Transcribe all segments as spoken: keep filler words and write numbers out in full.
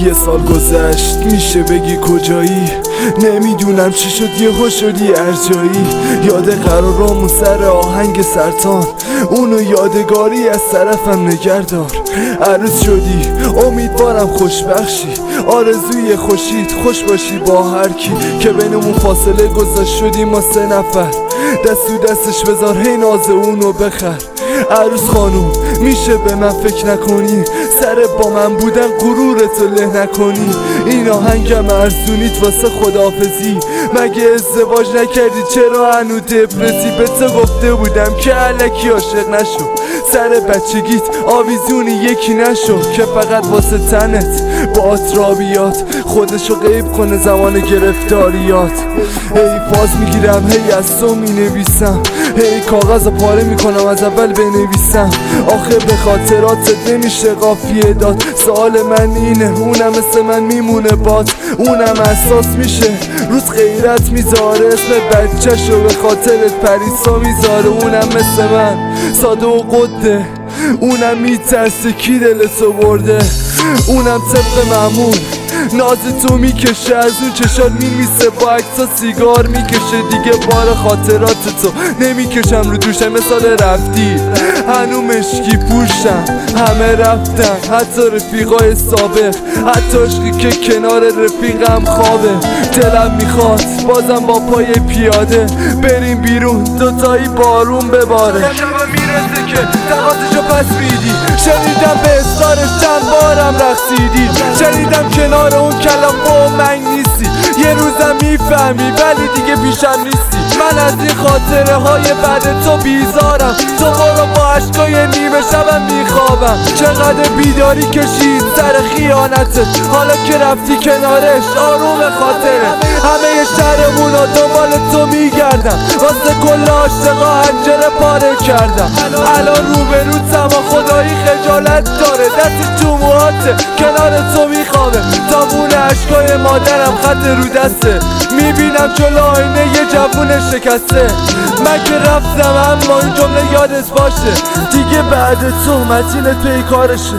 یه سال گذشت میشه بگی کجایی؟ نمیدونم چی شد یهو شدی ارجایی. یاد قرارامون سر آهنگ سرطان، اونو یادگاری از طرفم نگردار. عروس شدی امیدوارم خوشبخشی، آرزوی خوشید خوش باشی با هر کی که بینمون فاصله گذاشت شدیم ما سه نفر. دستو دستش بذار هی ناز اونو بخر. عروس خانوم میشه به من فکر نکنی؟ سر با من بودن غرورتو له نکنی. این آهنگم ارزونیت واسه خداحافظی. مگه ازدواج نکردی؟ چرا هنو دپرسی؟ به تو گفته بودم که الکی عاشق نشو. سر بچگیت آویزونی یکی نشو که فقط واسه تنت با آترابیات خودشو غیب کنه زمان گرفتاریات. هی فاز میگیرم هی از تو مینویسم، هی کاغذ پاره میکنم از اول بنویسم. آخه به خاطراتت نمیشه قافیه داد. سوال من اینه اونم مثل من میمونه باد؟ اونم احساس میشه روز غیرت میذاره اسم بچه‌شو به خاطرت پریسا میذاره. اونم مثل من ساده و قده، اونم میترسه کی دلتو برده. اونم طبق معمول ناز تو میکشه، از اون چشات میمیسه، با عکسا سیگار میکشه. دیگه بار خاطرات تو نمیکشم رو دوشم. مثال رفتی هنو مشکی پوشم، همه رفتن حتی رفیقای سابق، حتی عشقی که کنار رفیقم خوابه. دلم میخواد بازم با پای پیاده بریم بیرون دوتایی بارون بباره. شبم میرسه که تقاضیشو پس میدی، شنیدم به اصرارش چند بارم رقصیدی. شنیدم کنار اون کلام با من نیستی، یه روزم میفهمی ولی دیگه پیشم نیستی. من از این خاطره های بعد تو بیزارم، تو برو با عشقای نیمه شبم میخوابم. چقدر بیداری کشید سر خیانتت، حالا که رفتی کنارش آروم خاطره. همه شهرمون رو دنبال تو میگردم، واسه کل عاشقا حنجره پاره کردم. الان روبروتم و خدایی خجالت داره، دست تو موهاته کنار تو میخوابه. تابون عشقای مادرم خط رو دسته، میبینم جلو آینه یه جوون شکسته. من که رفتم اما این جمله یادت باشه، دیگه بعد تو متین پیکارشه.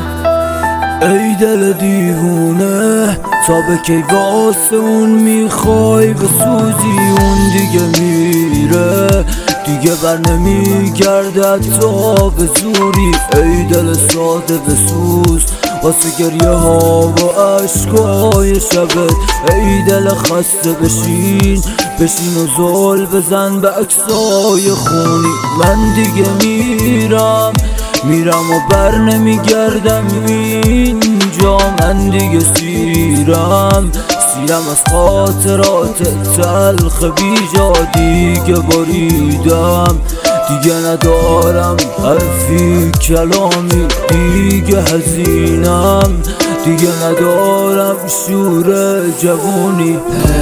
ای دل دیوونه تا به کی واسه اون میخوای بسوزی؟ اون دیگه میره دیگه بر نمیگرده تا به زوری. ای دل ساده بسوز واسه گریه ها و عشقای شبت. ای دل خسته بشین بشین و زل بزن به عکسای خونی. من دیگه میرم میرم و بر نمیگردم اینجا. من دیگه سیرم سیرم از خاطرات تلخ بیجا. دیگه بریدم دیگه ندارم حرفی کلامی، دیگه حزینم دیگه ندارم شور جوونی.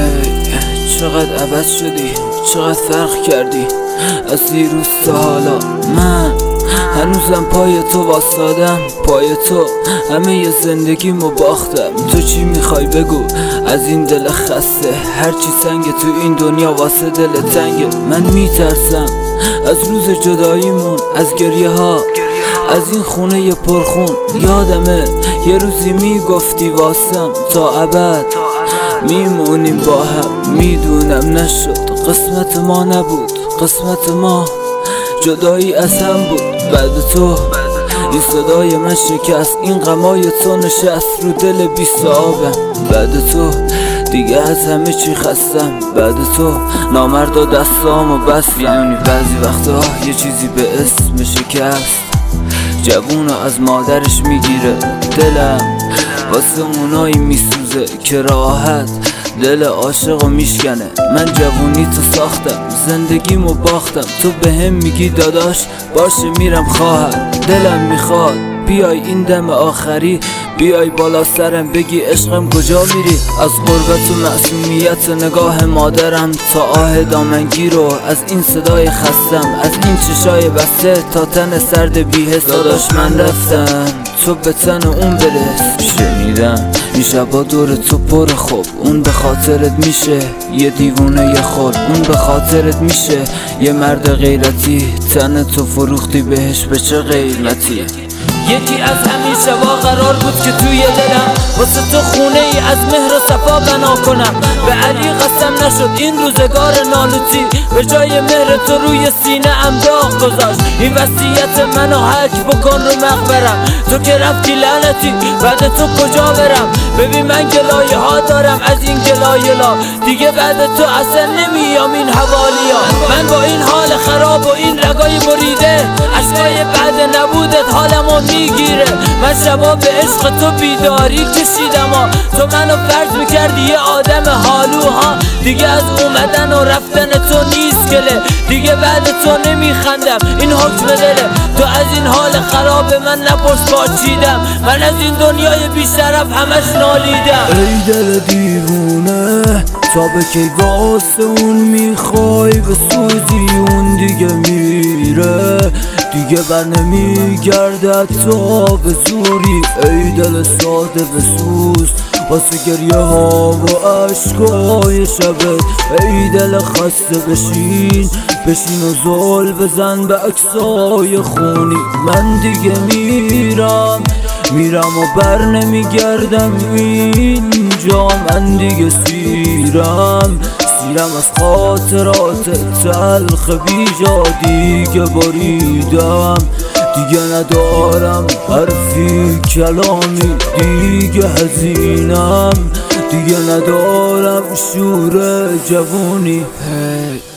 چقدر عوض شدی، چقدر فرق کردی از دیروز تا حالا. من هنوزم پای تو واسادم، پای تو همه ی زندگیمو باختم. تو چی میخوای بگو از این دل خسته؟ هرچی سنگه تو این دنیا واسه دل تنگه. من میترسم از روز جداییمون، از گریه ها، از این خونه ی پرخون. یادمه یه روزی میگفتی واسم تا ابد میمونیم با هم. میدونم نشد، قسمت ما نبود، قسمت ما جدایی از هم بود. بعد تو این صدای من شکست، این غمای تو نشست رو دل بی صاحبم. بعد تو دیگه از همه چی خستم، بعد تو نامردا دستامو بستم. یعنی بعضی وقتا یه چیزی به اسم شکست جوونو از مادرش میگیره. دلم واسه اونایی میسوزه که راحت دل عاشقو میشکنه. من جوونی تو ساختم، زندگیمو باختم. تو به هم میگی داداش باشه میرم خواهر. دلم میخواد بیای این دم آخری، بیای بالا سرم بگی عشقم کجا میری. از غربت و معصومیت نگاه مادرم تا آه دامنگیر رو از این صدای خستم. از این چشای بسته تا تن سرد بی‌حس. داداش من رفتم تو به تن اون برس. شنیدم این شبا دور تو پر خوب، اون به خاطرت میشه یه دیوونه یه خور. اون به خاطرت میشه یه مرد غیرتی، تن تو فروختی بهش به چه قیمتی؟ یکی از همین شبا قرار بود که توی دلم واسه تو خونه ای از مهر و صفا بنا کنم. به علی قسم نشد این روزگار نالوتی، به جای مهر تو روی سینه ام داغ گذاشت. این وصیت منو حک بکن رو مقبرم، تو که رفتی لعنتی بعد تو کجا برم؟ ببین من گلایه ها دارم از این گلایلا، دیگه بعد تو اصلا نمیام این حوالیا. من با این حال خراب و این رگای بریده، اشکای بعد نبودت حالمو میگیره. من شبا به عشق تو بیداری کشیدم ها، تو منو فرض میکردی یه آدم حالوها. دیگه از اومدن و رفتن تو نیست گله، دیگه بعد تو نمیخندم این حکم دله. تو از این حال خراب من نپرس پاچیدم، من از این دنیای بیشرف همش نالیدم. ای دل دیوونه تا به کی واسه اون میخوای بسوزی؟ اون دیگه میره دیگه بر نمیگرده تا به زوری. ای دل ساده بسوز واسه گریه ها و عشقای شبت. ای دل خسته بشین بشین و زل بزن به عکسای خونی. من دیگه میرم میرم و بر نمیگردم اینجا. من دیگه سیرم سیرم از خاطرات تلخ بیجا. دیگه بریدم دیگه ندارم حرفی کلامی، دیگه حزینم دیگه ندارم شور جوونی. hey.